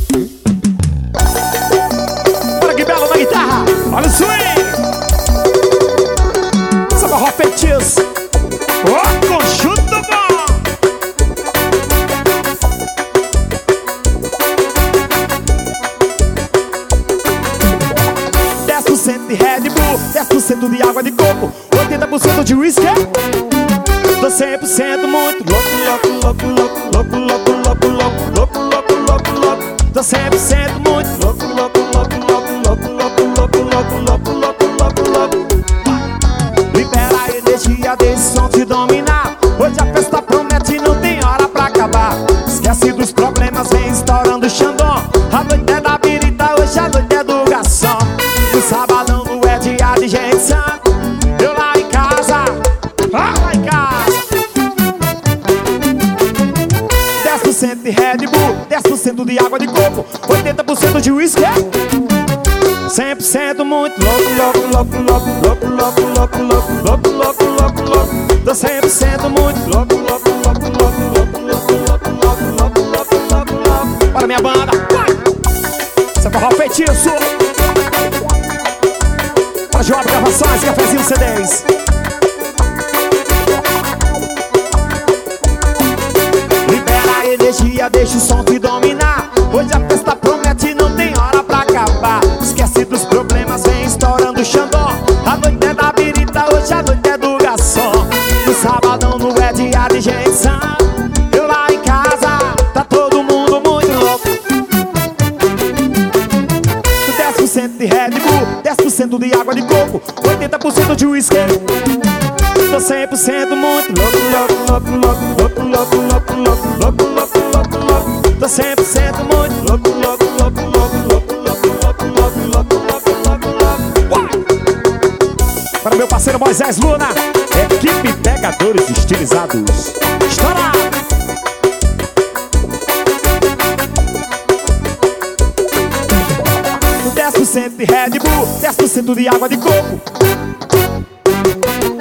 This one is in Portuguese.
Olha que belo na guitarra. Olha o swing. Samba rock feitiço. Ó, conjunto bom. 10% de Red Bull, 10% de água de coco, 80% de whisky. Tô 100% muito louco, louco, louco, louco, louco, louco, louco, louco, louco, louco, louco, louco. Tô 100% muito louco, louco, louco, louco, louco, louco, louco, louco, louco, louco, louco, louco. Libera a energia desse som te dominar. Hoje a festa promete, não tem hora pra acabar. Esquece dos problemas, vem estourando o Xandão. A noite é da birita, hoje a noite é do garçom. No sabadão não é dia de gente sã. Eu lá em casa, lá em casa. 10% de Red Bull, 10% de água de coco, 80% de whisky. 100% muito louco, louco, louco, louco, louco, louco, louco, louco, louco, louco, louco, louco. Tô 100% muito louco, louco, louco, louco, louco, louco, louco, louco, louco, louco, louco, louco. Bora minha banda, você forró feitiço. Para Joab Gravações, Cafezinho CDs. Libera a energia, deixa o som te dominar. Hoje a festa promete, não tem hora pra acabar. Esquece dos problemas, vem estourando o Xandão. A noite é da birita, hoje a noite é do garçom. No sabadão não é dia de gente sã. Eu lá em casa, tá todo mundo muito louco. 10% de Red Bull, 10% de água de coco, 80% de whisky. Tô 100% muito louco, louco, louco, louco, louco, louco, louco, louco, louco, louco, louco, louco. Tô 100% muito louco, louco, louco, louco, louco, louco, louco, louco, louco, louco, louco, louco. Para meu parceiro Moisés Luna, equipe Pegadores Estilizados. Estoura! 10% de Red Bull, 10% de água de coco.